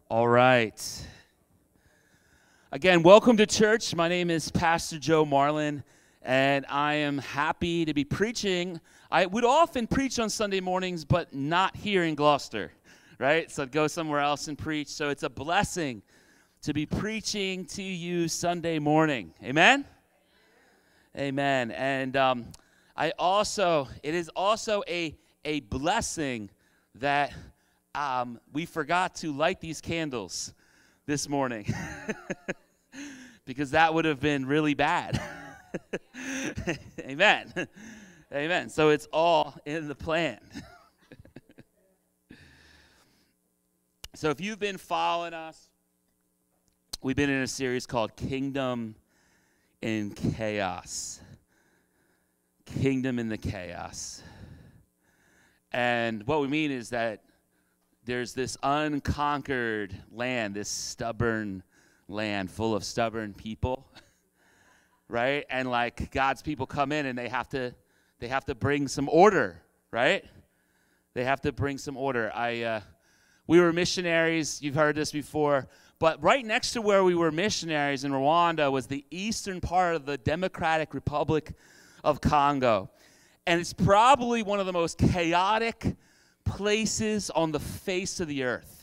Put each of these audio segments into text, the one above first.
All right. Again, welcome to church. My name is Pastor Joe Marlin, and I am happy to be preaching. I would often preach on Sunday mornings, but not here in Gloucester, right? So I'd go somewhere else and preach. So it's a blessing to be preaching to you Sunday morning. Amen? Amen. And it is also a blessing that we forgot to light these candles this morning because that would have been really bad. Amen. Amen. So it's all in the plan. So if you've been following us, we've been in a series called Kingdom in Chaos. Kingdom in the Chaos. And what we mean is that there's this unconquered land, this stubborn land full of stubborn people, right? And like God's people come in and they have to bring some order, right? They have to bring some order. We were missionaries. You've heard this before. But right next to where we were missionaries in Rwanda was the eastern part of the Democratic Republic of Congo. And it's probably one of the most chaotic places on the face of the earth.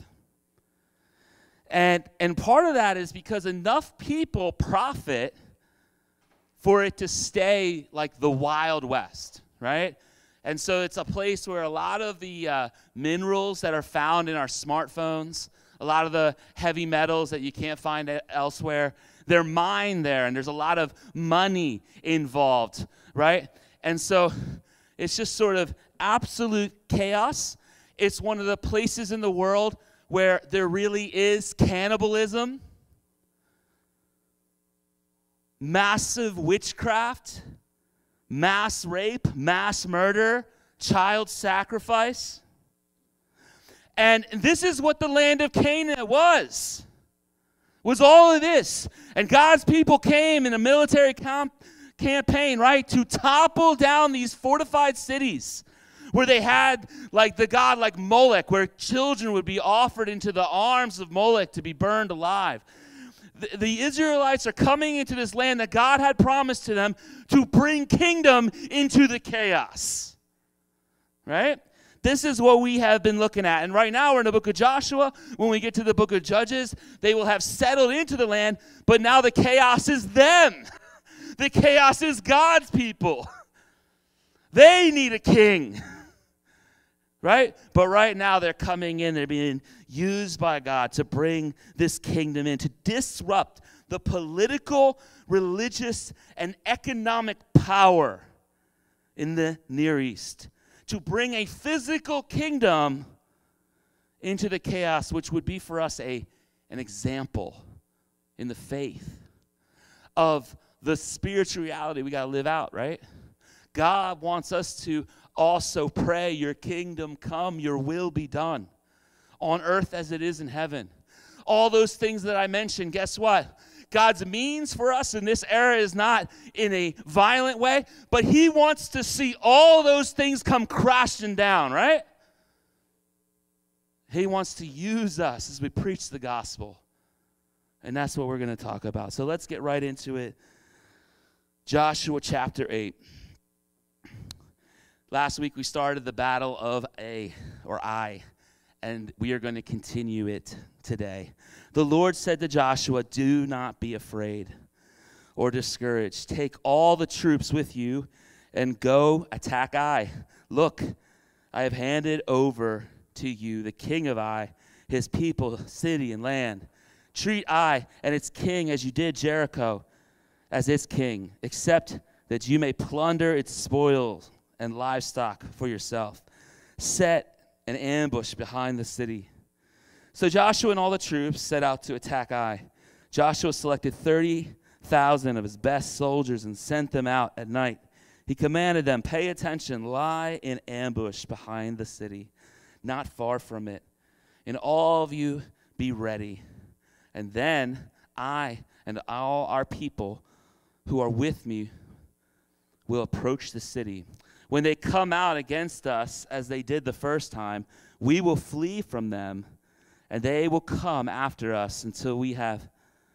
And part of that is because enough people profit for it to stay like the Wild West, right? And so it's a place where a lot of the minerals that are found in our smartphones, a lot of the heavy metals that you can't find elsewhere, they're mined there, and there's a lot of money involved, right? And so it's just sort of absolute chaos. It's one of the places in the world where there really is cannibalism, massive witchcraft, mass rape, mass murder, child sacrifice. And this is what the land of Canaan was all of this. And God's people came in a military campaign, right, to topple down these fortified cities where they had like the god like Molech, where children would be offered into the arms of Molech to be burned alive. The Israelites are coming into this land that God had promised to them to bring kingdom into the chaos, right? This is what we have been looking at. And right now we're in the book of Joshua. When we get to the book of Judges, they will have settled into the land, but now the chaos is them. The chaos is God's people. They need a king, right? But right now they're coming in. They're being used by God to bring this kingdom in, to disrupt the political, religious, and economic power in the Near East, to bring a physical kingdom into the chaos, which would be for us an example in the faith of the spiritual reality we got to live out, right? God wants us to also pray, your kingdom come, your will be done on earth as it is in heaven. All those things that I mentioned, guess what? God's means for us in this era is not in a violent way, but he wants to see all those things come crashing down, right? He wants to use us as we preach the gospel. And that's what we're going to talk about. So let's get right into it. Joshua chapter 8. Last week we started the battle of Ai, and we are going to continue it today. The Lord said to Joshua, "Do not be afraid or discouraged. Take all the troops with you and go attack Ai. Look, I have handed over to you the king of Ai, his people, city, and land. Treat Ai and its king as you did Jericho as its king, except that you may plunder its spoils and livestock for yourself. Set an ambush behind the city." So Joshua and all the troops set out to attack Ai. Joshua selected 30,000 of his best soldiers and sent them out at night. He commanded them, "Pay attention, lie in ambush behind the city, not far from it, and all of you be ready. And then I and all our people who are with me will approach the city. When they come out against us, as they did the first time, we will flee from them and they will come after us until we have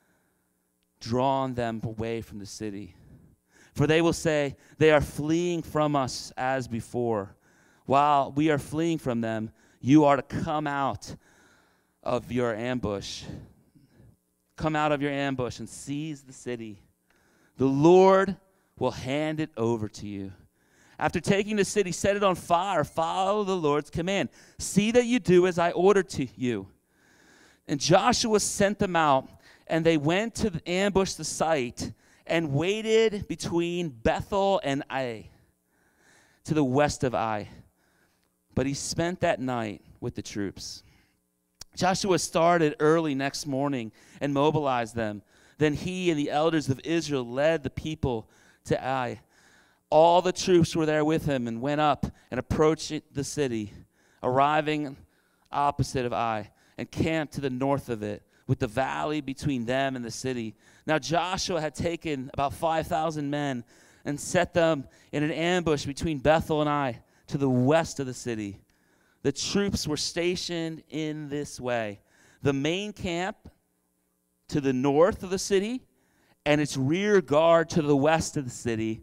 drawn them away from the city. For they will say, they are fleeing from us as before. While we are fleeing from them, you are to come out of your ambush. Come out of your ambush and seize the city. The Lord will hand it over to you. After taking the city, set it on fire. Follow the Lord's command. See that you do as I ordered to you. And Joshua sent them out, and they went to ambush the site and waited between Bethel and Ai, to the west of Ai. But he spent that night with the troops. Joshua started early next morning and mobilized them. Then he and the elders of Israel led the people to Ai. All the troops were there with him and went up and approached the city, arriving opposite of Ai, and camped to the north of it, with the valley between them and the city. Now Joshua had taken about 5,000 men and set them in an ambush between Bethel and Ai, to the west of the city. The troops were stationed in this way: the main camp to the north of the city, and its rear guard to the west of the city.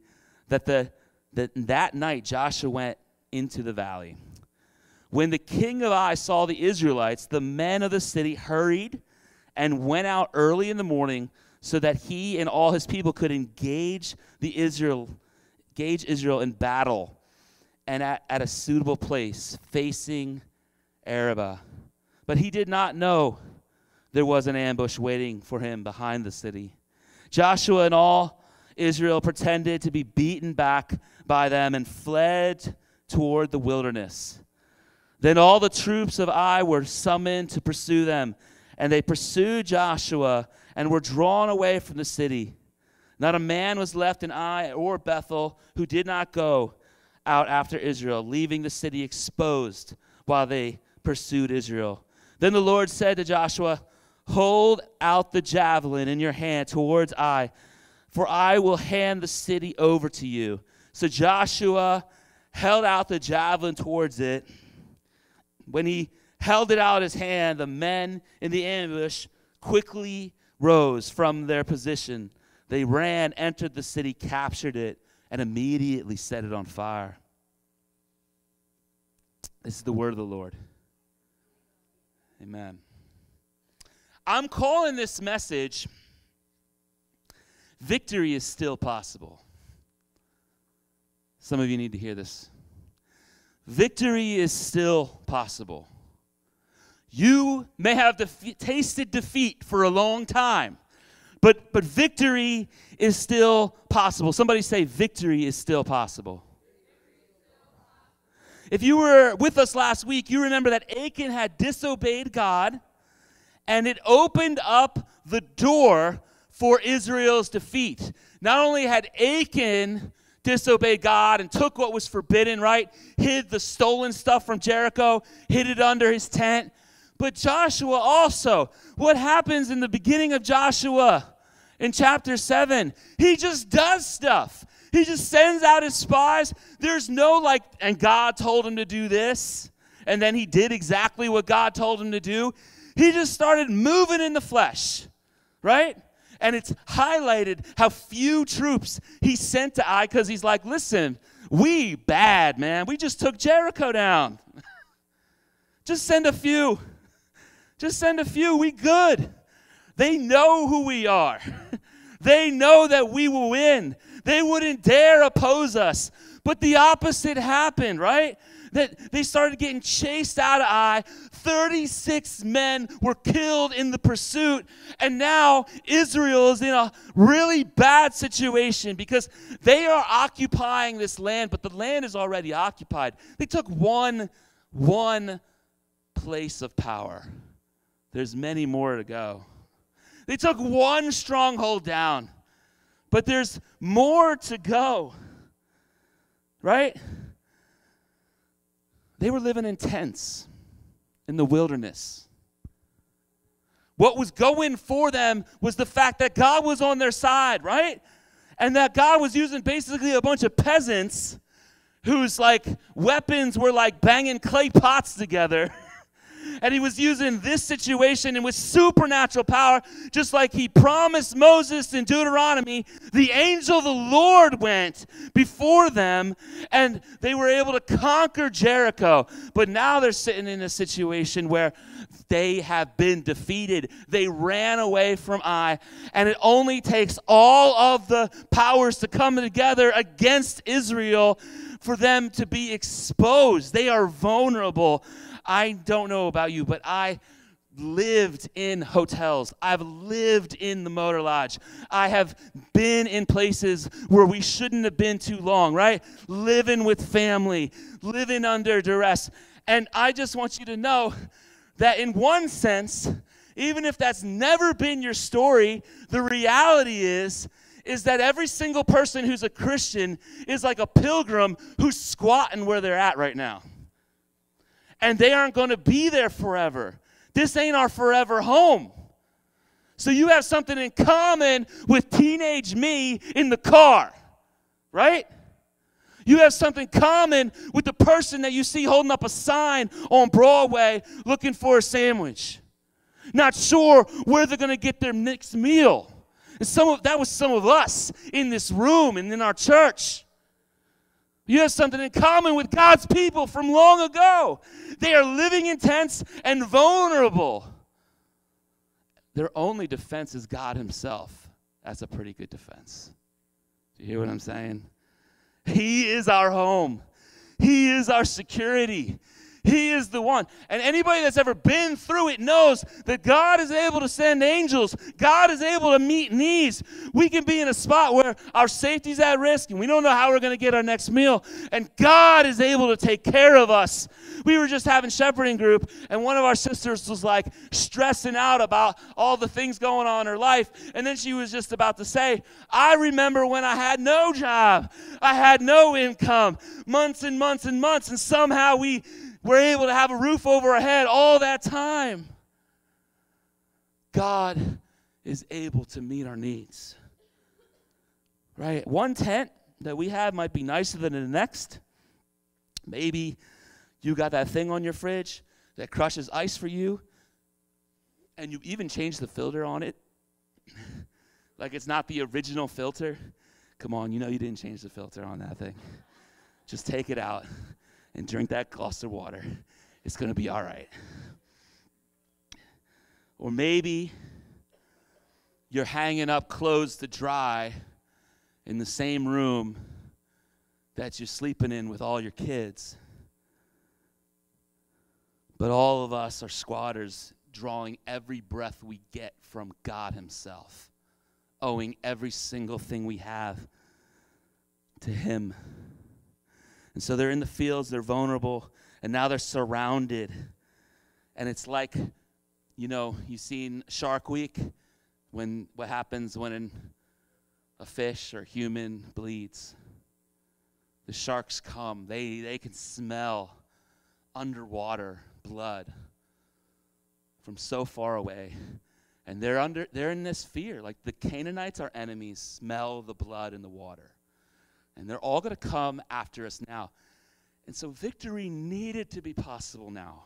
That night Joshua went into the valley. When the king of Ai saw the Israelites, the men of the city hurried and went out early in the morning, so that he and all his people could engage Israel in battle, and at a suitable place facing Arabah. But he did not know there was an ambush waiting for him behind the city. Joshua and all Israel pretended to be beaten back by them and fled toward the wilderness. Then all the troops of Ai were summoned to pursue them, and they pursued Joshua and were drawn away from the city. Not a man was left in Ai or Bethel who did not go out after Israel, leaving the city exposed while they pursued Israel. Then the Lord said to Joshua, hold out the javelin in your hand towards Ai, for I will hand the city over to you. So Joshua held out the javelin towards it. When he held it out in his hand, the men in the ambush quickly rose from their position. They ran, entered the city, captured it, and immediately set it on fire. This is the word of the Lord. Amen. I'm calling this message, Victory is Still Possible. Some of you need to hear this. Victory is still possible. You may have tasted defeat for a long time, but victory is still possible. Somebody say, victory is still possible. If you were with us last week, you remember that Achan had disobeyed God, and it opened up the door for Israel's defeat. Not only had Achan disobeyed God and took what was forbidden, right? Hid the stolen stuff from Jericho, hid it under his tent. But Joshua also, what happens in the beginning of Joshua in chapter 7? He just does stuff. He just sends out his spies. There's no and God told him to do this, and then he did exactly what God told him to do. He just started moving in the flesh, right? And it's highlighted how few troops he sent to Ai, because he's like, listen, we bad, man. We just took Jericho down. Just send a few. Just send a few. We good. They know who we are. They know that we will win. They wouldn't dare oppose us. But the opposite happened, right? That they started getting chased out of Ai. 36 men were killed in the pursuit. And now Israel is in a really bad situation because they are occupying this land, but the land is already occupied. They took one place of power. There's many more to go. They took one stronghold down, but there's more to go, right? They were living in tents in the wilderness. What was going for them was the fact that God was on their side, right? And that God was using basically a bunch of peasants whose weapons were like banging clay pots together. And he was using this situation and with supernatural power, just like he promised Moses in Deuteronomy. The angel of the Lord went before them, and they were able to conquer Jericho. But now they're sitting in a situation where they have been defeated. They ran away from Ai, and it only takes all of the powers to come together against Israel for them to be exposed. They are vulnerable. I don't know about you, but I lived in hotels. I've lived in the Motor Lodge. I have been in places where we shouldn't have been too long, right? Living with family, living under duress. And I just want you to know that in one sense, even if that's never been your story, the reality is that every single person who's a Christian is like a pilgrim who's squatting where they're at right now. And they aren't going to be there forever. This ain't our forever home. So you have something in common with teenage me in the car, right? You have something common with the person that you see holding up a sign on Broadway looking for a sandwich. Not sure where they're going to get their next meal. And that was some of us in this room and in our church. You have something in common with God's people from long ago. They are living in tents and vulnerable. Their only defense is God himself. That's a pretty good defense. Do you hear what I'm saying? He is our home. He is our security. He is the one. And anybody that's ever been through it knows that God is able to send angels. God is able to meet needs. We can be in a spot where our safety's at risk and we don't know how we're going to get our next meal. And God is able to take care of us. We were just having shepherding group, and one of our sisters was like stressing out about all the things going on in her life. And then she was just about to say, I remember when I had no job. I had no income, months and months and months, and somehow we were able to have a roof over our head all that time. God is able to meet our needs. Right? One tent that we have might be nicer than the next. Maybe you got that thing on your fridge that crushes ice for you, and you even changed the filter on it. Like it's not the original filter. Come on, you know you didn't change the filter on that thing. Just take it out and drink that glass of water. It's going to be all right. Or maybe you're hanging up clothes to dry in the same room that you're sleeping in with all your kids. But all of us are squatters, drawing every breath we get from God himself, owing every single thing we have to him. And so they're in the fields, they're vulnerable, and now they're surrounded. And it's like, you know, you've seen Shark Week, what happens when a fish or human bleeds. The sharks come. They can smell underwater blood from so far away. And they're in this fear. Like the Canaanites, our enemies, smell the blood in the water. And they're all going to come after us now. And so victory needed to be possible now.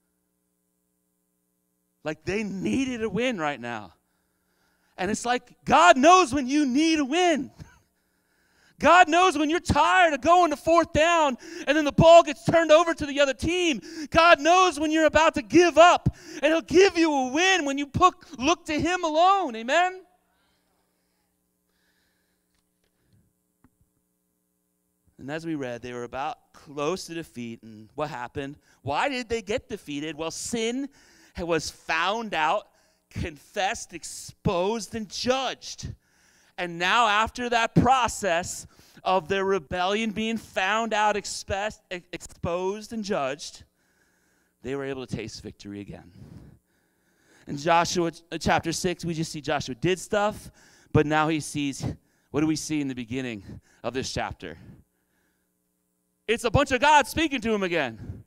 Like they needed a win right now. And it's like God knows when you need a win. God knows when you're tired of going to fourth down and then the ball gets turned over to the other team. God knows when you're about to give up, and he'll give you a win when you look to him alone. Amen? And as we read, they were about close to defeat. And what happened? Why did they get defeated? Well, sin was found out, confessed, exposed, and judged. And now after that process of their rebellion being found out, exposed, and judged, they were able to taste victory again. In Joshua chapter 6, we just see Joshua did stuff, but now he sees, what do we see in the beginning of this chapter? It's a bunch of God speaking to him again.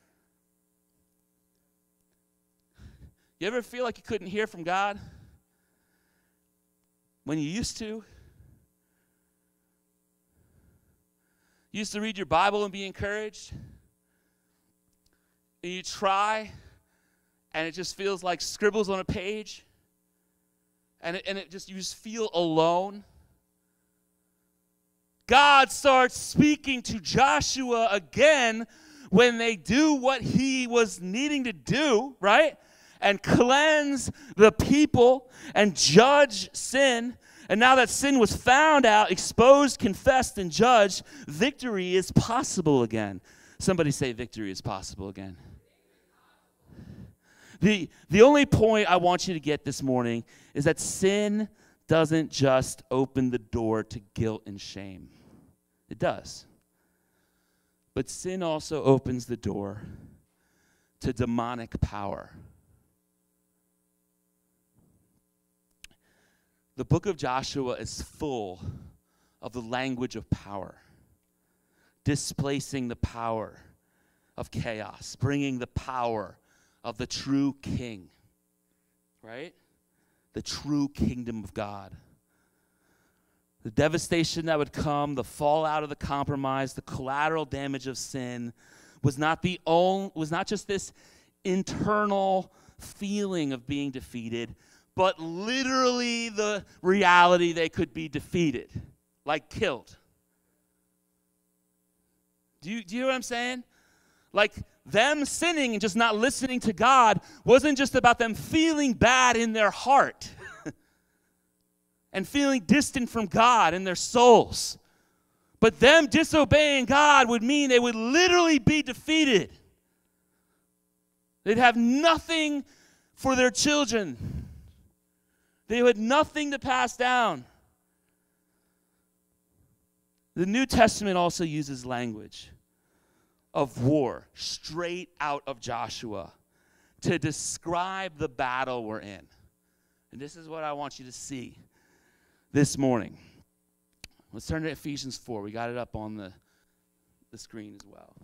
You ever feel like you couldn't hear from God when you used to? You used to read your Bible and be encouraged. And you try and it just feels like scribbles on a page, and you just feel alone. God starts speaking to Joshua again when they do what he was needing to do, right? And cleanse the people and judge sin. And now that sin was found out, exposed, confessed, and judged, victory is possible again. Somebody say victory is possible again. The only point I want you to get this morning is that sin doesn't just open the door to guilt and shame. It does. But sin also opens the door to demonic power. The book of Joshua is full of the language of power, displacing the power of chaos, bringing the power of the true king, right? The true kingdom of God. The devastation that would come, the fallout of the compromise, the collateral damage of sin was not just this internal feeling of being defeated, but literally the reality they could be defeated, like killed. Do you hear what I'm saying? Like them sinning and just not listening to God wasn't just about them feeling bad in their heart and feeling distant from God in their souls. But them disobeying God would mean they would literally be defeated. They'd have nothing for their children. They had nothing to pass down. The New Testament also uses language of war straight out of Joshua to describe the battle we're in. And this is what I want you to see this morning. Let's turn to Ephesians 4. We got it up on the screen as well.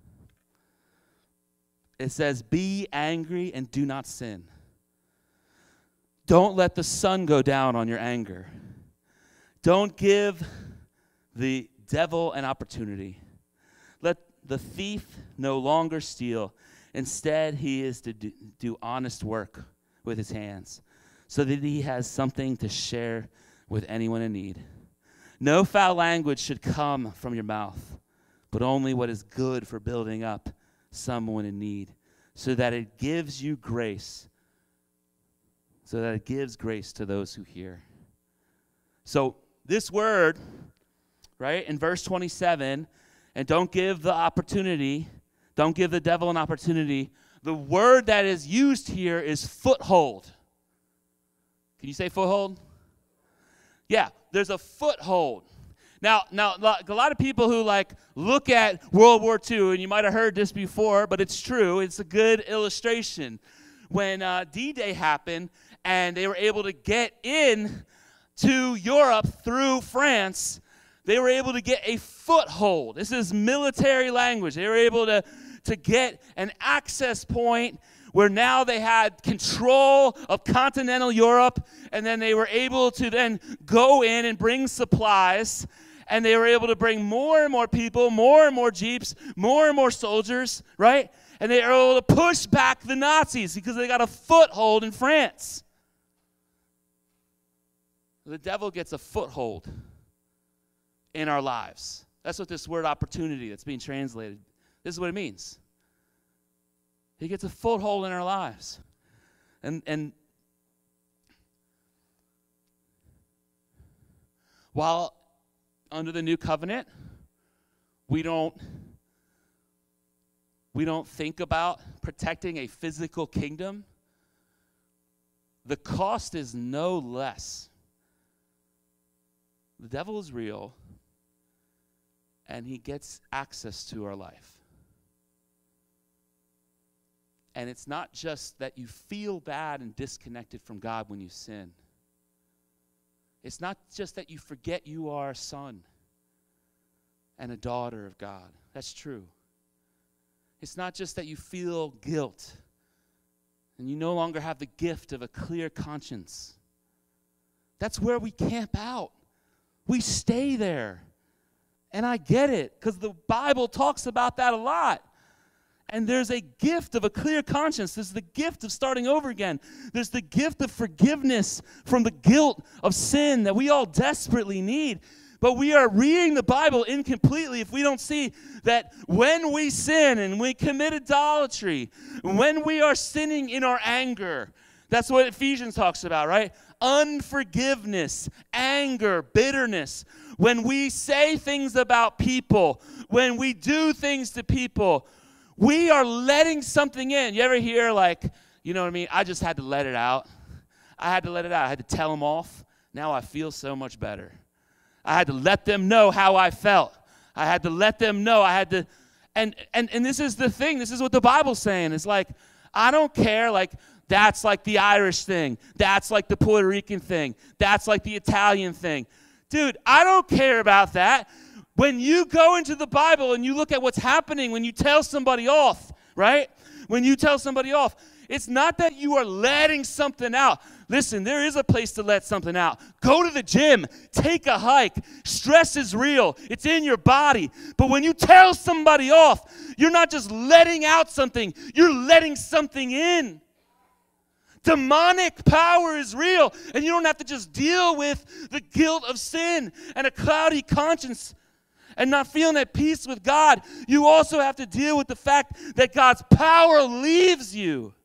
It says, "Be angry and do not sin. Don't let the sun go down on your anger. Don't give the devil an opportunity. Let the thief no longer steal. Instead, he is to do honest work with his hands, so that he has something to share with anyone in need. No foul language should come from your mouth, but only what is good for building up someone in need, so that it gives you grace, so that it gives grace to those who hear." So this word, right, in verse 27, and don't give the devil an opportunity, the word that is used here is foothold. Can you say foothold? Yeah, there's a foothold. Now, a lot of people who look at World War II, and you might have heard this before, but it's true. It's a good illustration. When D-Day happened, and they were able to get in to Europe through France, they were able to get a foothold. This is military language. They were able to get an access point where now they had control of continental Europe, and then they were able to then go in and bring supplies, and they were able to bring more and more people, more and more jeeps, more and more soldiers, right? And they were able to push back the Nazis because they got a foothold in France. The devil gets a foothold in our lives. That's what this word opportunity that's being translated, this is what it means. He gets a foothold in our lives. And while under the new covenant, we don't think about protecting a physical kingdom, the cost is no less. The devil is real, and he gets access to our life. And it's not just that you feel bad and disconnected from God when you sin. It's not just that you forget you are a son and a daughter of God. That's true. It's not just that you feel guilt and you no longer have the gift of a clear conscience. That's where we camp out. We stay there. And I get it, because the Bible talks about that a lot. And there's a gift of a clear conscience. There's the gift of starting over again. There's the gift of forgiveness from the guilt of sin that we all desperately need. But we are reading the Bible incompletely if we don't see that when we sin and we commit idolatry, when we are sinning in our anger, that's what Ephesians talks about, right? Unforgiveness, anger, bitterness. When we say things about people, when we do things to people, we are letting something in. You ever hear like, you know what I mean? I just had to let it out. I had to let it out. I had to tell them off. Now I feel so much better. I had to let them know how I felt. I had to let them know. I had to, and this is the thing. This is what the Bible's saying. It's like, I don't care. Like, that's like the Irish thing. That's like the Puerto Rican thing. That's like the Italian thing. Dude, I don't care about that. When you go into the Bible and you look at what's happening when you tell somebody off, right? When you tell somebody off, it's not that you are letting something out. Listen, there is a place to let something out. Go to the gym. Take a hike. Stress is real. It's in your body. But when you tell somebody off, you're not just letting out something. You're letting something in. Demonic power is real. And you don't have to just deal with the guilt of sin and a cloudy conscience and not feeling at peace with God. You also have to deal with the fact that God's power leaves you.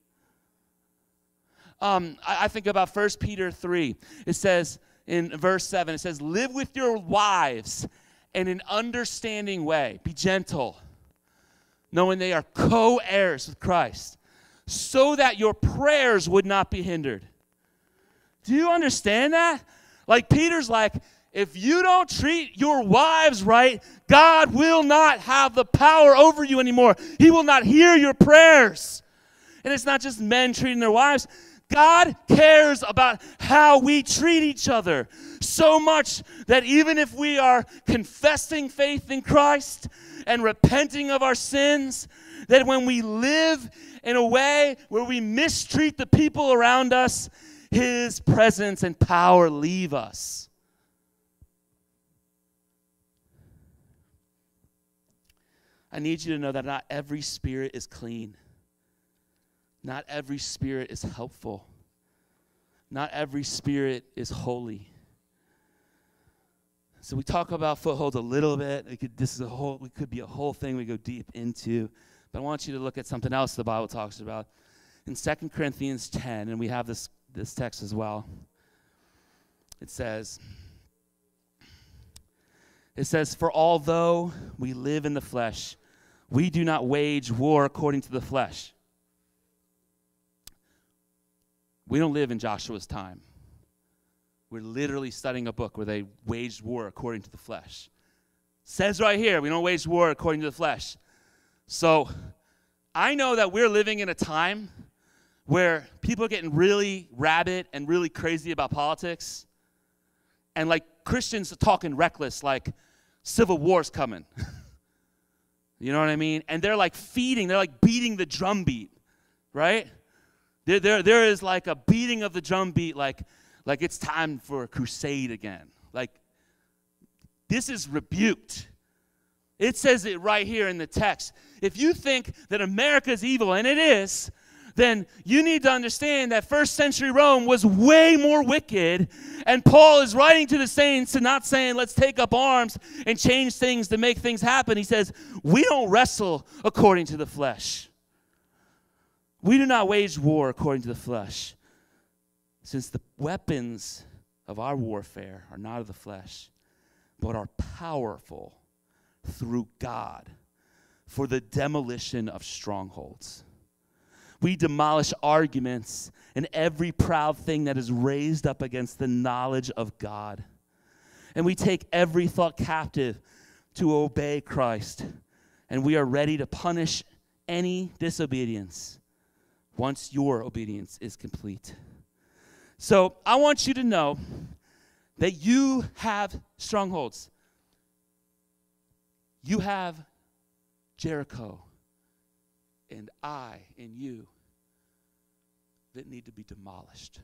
I think about 1 Peter 3. It says in verse 7, it says, live with your wives in an understanding way. Be gentle, knowing they are co-heirs with Christ, so that your prayers would not be hindered. Do you understand that? Like Peter's like, if you don't treat your wives right, God will not have the power over you anymore. He will not hear your prayers. And it's not just men treating their wives. God cares about how we treat each other so much that even if we are confessing faith in Christ and repenting of our sins, that when we live in a way where we mistreat the people around us, His presence and power leave us. I need you to know that not every spirit is clean. Not every spirit is helpful. Not every spirit is holy. So we talk about footholds a little bit. It could be a whole thing we go deep into. But I want you to look at something else the Bible talks about. In 2 Corinthians 10, and we have this text as well. It says, for although we live in the flesh, we do not wage war according to the flesh. We don't live in Joshua's time. We're literally studying a book where they waged war according to the flesh. Says right here, we don't wage war according to the flesh. So I know that we're living in a time where people are getting really rabid and really crazy about politics. And like Christians are talking reckless, like civil war's coming. You know what I mean? And they're like they're like beating the drum beat, right? There is like a beating of the drum beat, like it's time for a crusade again. Like, this is rebuked. It says it right here in the text. If you think that America is evil, and it is, then you need to understand that first century Rome was way more wicked, and Paul is writing to the saints and not saying, let's take up arms and change things to make things happen. He says, we don't wrestle according to the flesh. We do not wage war according to the flesh, since the weapons of our warfare are not of the flesh, but are powerful through God for the demolition of strongholds. We demolish arguments and every proud thing that is raised up against the knowledge of God. And we take every thought captive to obey Christ. And we are ready to punish any disobedience once your obedience is complete. So I want you to know that you have strongholds. You have Jericho and I and you that need to be demolished.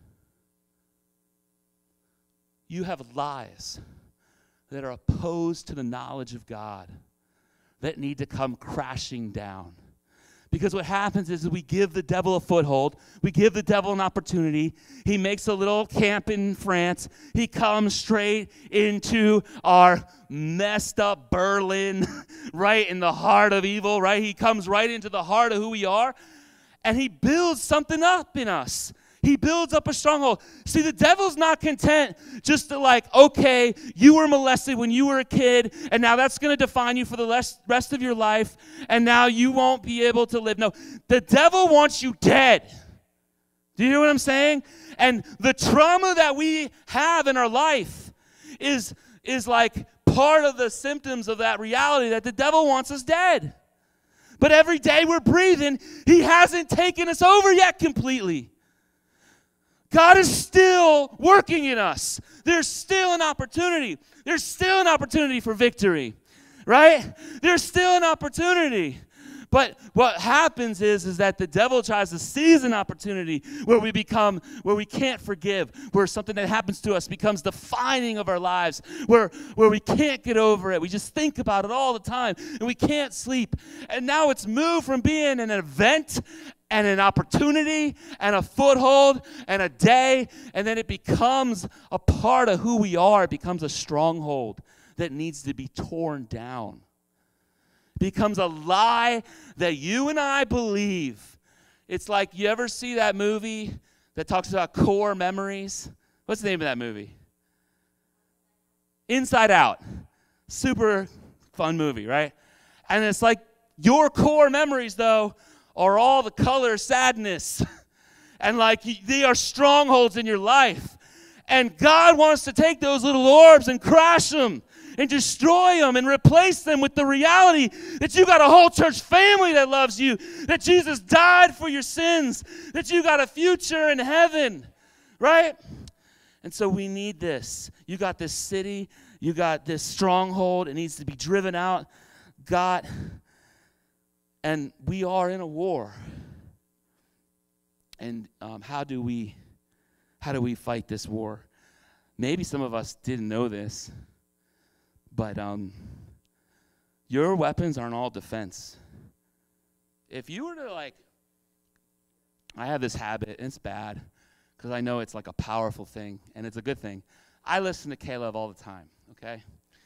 You have lies that are opposed to the knowledge of God that need to come crashing down. Because what happens is we give the devil a foothold. We give the devil an opportunity. He makes a little camp in France. He comes straight into our messed up Berlin, right in the heart of evil, right? He comes right into the heart of who we are, and he builds something up in us. He builds up a stronghold. See, the devil's not content just to like, okay, you were molested when you were a kid, and now that's going to define you for the rest of your life, and now you won't be able to live. No, the devil wants you dead. Do you hear what I'm saying? And the trauma that we have in our life is like part of the symptoms of that reality that the devil wants us dead. But every day we're breathing, he hasn't taken us over yet completely. God is still working in us. There's still an opportunity. There's still an opportunity for victory, right? There's still an opportunity. But what happens is that the devil tries to seize an opportunity where we can't forgive, where something that happens to us becomes defining of our lives, where we can't get over it. We just think about it all the time, and we can't sleep. And now it's moved from being an event and an opportunity and a foothold and a day, and then it becomes a part of who we are. It becomes a stronghold that needs to be torn down. It becomes a lie that you and I believe. It's like, you ever see that movie that talks about core memories? What's the name of that movie? Inside Out. Super fun movie, right? And it's like, your core memories, though, are all the color sadness. And like, they are strongholds in your life. And God wants to take those little orbs and crash them and destroy them and replace them with the reality that you got a whole church family that loves you, that Jesus died for your sins, that you got a future in heaven, right? And so we need this. You got this city, you got this stronghold, it needs to be driven out. God, and we are in a war. And how do we fight this war? Maybe some of us didn't know this, but your weapons aren't all defense. If you were to I have this habit, and it's bad, because I know it's like a powerful thing, and it's a good thing. I listen to Caleb all the time, okay?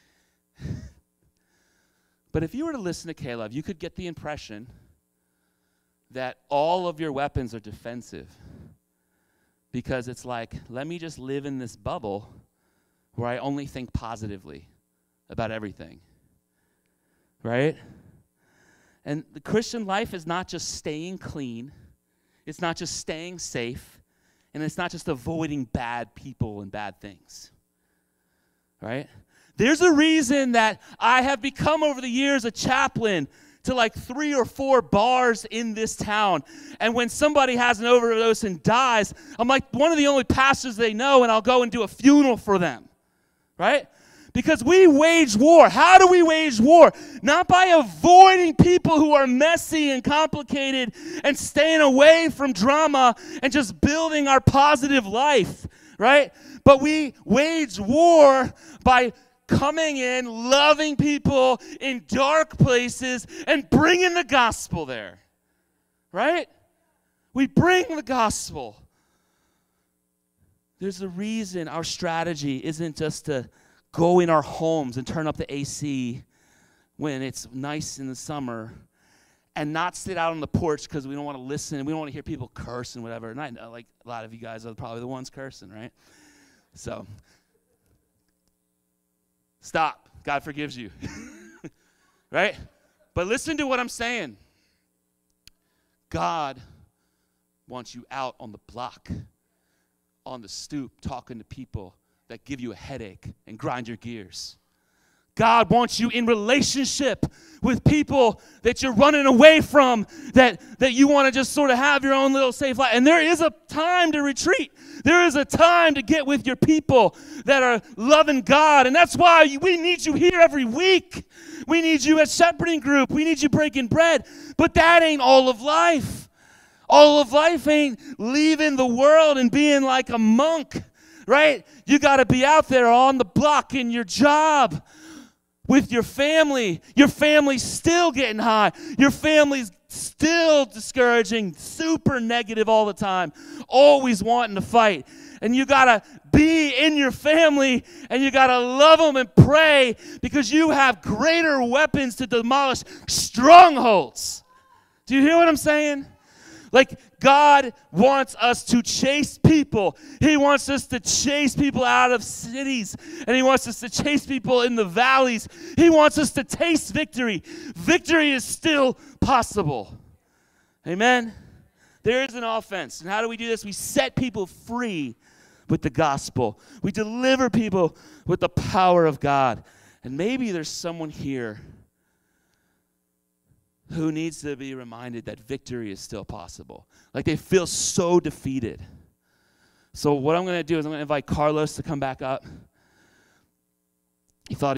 But if you were to listen to Caleb, you could get the impression that all of your weapons are defensive. Because it's like, let me just live in this bubble where I only think positively about everything. Right? And the Christian life is not just staying clean. It's not just staying safe. And it's not just avoiding bad people and bad things. Right? There's a reason that I have become over the years a chaplain to like 3 or 4 bars in this town. And when somebody has an overdose and dies, I'm like one of the only pastors they know, and I'll go and do a funeral for them. Right? Because we wage war. How do we wage war? Not by avoiding people who are messy and complicated and staying away from drama and just building our positive life. Right? But we wage war by coming in, loving people in dark places, and bringing the gospel there. Right? We bring the gospel. There's a reason our strategy isn't just to go in our homes and turn up the AC when it's nice in the summer and not sit out on the porch because we don't want to listen and we don't want to hear people curse and whatever. And I know, like, a lot of you guys are probably the ones cursing, right? So, stop. God forgives you. Right? But listen to what I'm saying. God wants you out on the block, on the stoop, talking to people that give you a headache and grind your gears. God wants you in relationship with people that you're running away from, that you want to just sort of have your own little safe life. And there is a time to retreat. There is a time to get with your people that are loving God. And that's why we need you here every week. We need you at Shepherding Group. We need you breaking bread. But that ain't all of life. All of life ain't leaving the world and being like a monk, right? You got to be out there on the block in your job, with your family. Your family's still getting high. Your family's still discouraging, super negative all the time, always wanting to fight. And you got to be in your family, and you got to love them and pray, because you have greater weapons to demolish strongholds. Do you hear what I'm saying? Like, God wants us to chase people. He wants us to chase people out of cities, and He wants us to chase people in the valleys. He wants us to taste victory. Victory is still possible. Amen? There is an offense. And how do we do this? We set people free with the gospel. We deliver people with the power of God. And maybe there's someone here who needs to be reminded that victory is still possible. Like, they feel so defeated. So what I'm going to do is I'm going to invite Carlos to come back up. He thought